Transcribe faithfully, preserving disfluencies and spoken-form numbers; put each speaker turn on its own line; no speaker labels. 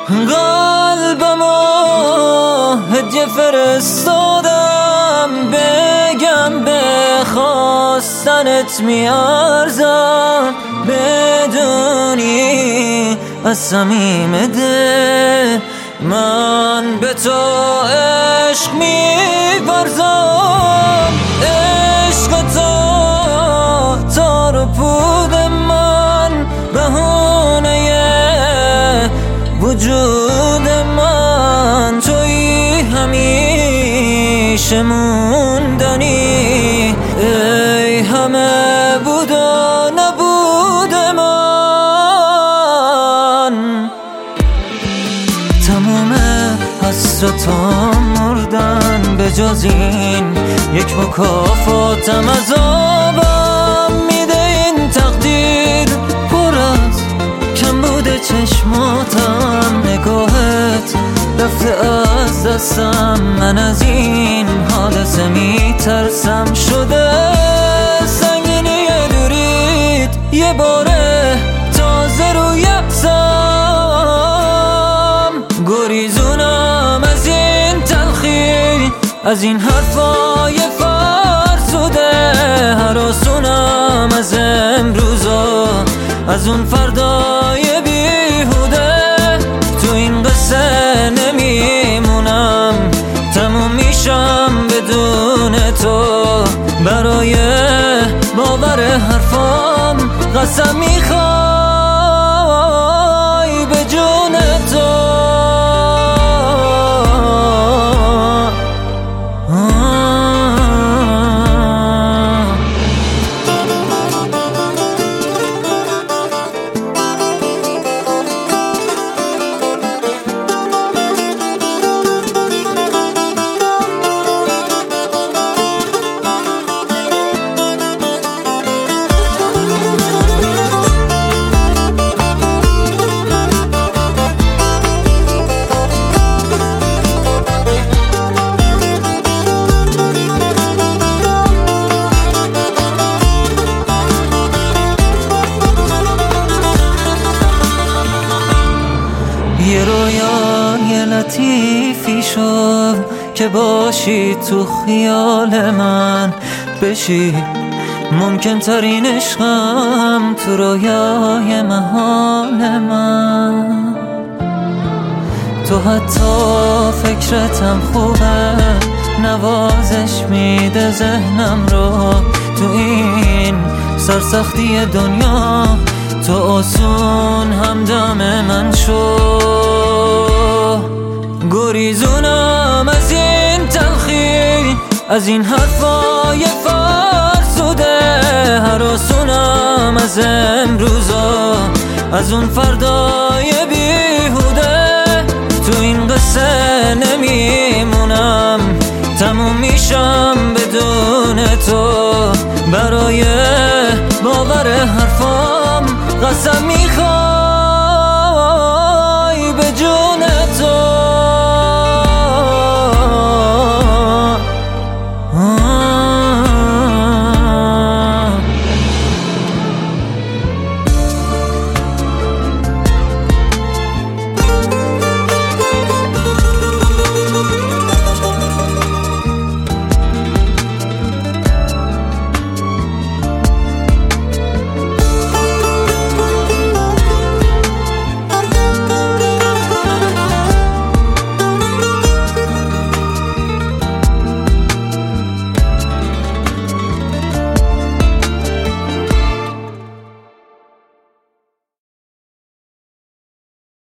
قلبمو هدیه فرستادم، بگم به خواستنت میارزم، بدونی از صمیم دل من به تو عشق می‌ورزم. عشق تو تار و پود من، بهونه وجود من، تویی همیشه موندنی، ای همه بود و نبود من. تموم حسرتام مردن، به جز این یک مکافاتم عذابم میده این تقدیر، پر از کم بوده چشماتم، نگاهت رفته از دستم، من از این حادثه میترسم، شده سنگینی دورید یه باره تازه رو یبزم. گریزونم از این تلخی، از این حرفای فرسوده، هراسونم از امروزا، از اون فردای بیهوده، تو این قصه نمیمونم، تموم میشم بدون تو، برای باور حرفام قسم میخوای به جون تو. یه رویای لطیفی شد که باشی تو خیال من، بشی ممکن ترین عشقم تو رویای محال من. تو حتی فکرتم خوبه، نوازش میده ذهنم رو، تو این سرسختی دنیا تو آسون همدم من شو. گریزونم از این تلخی، از این حرفای فرسوده، هراسونم از امروزا، از اون فردای بیهوده، تو این قصه نمیمونم، تموم میشم بدون تو، برای باور حرفا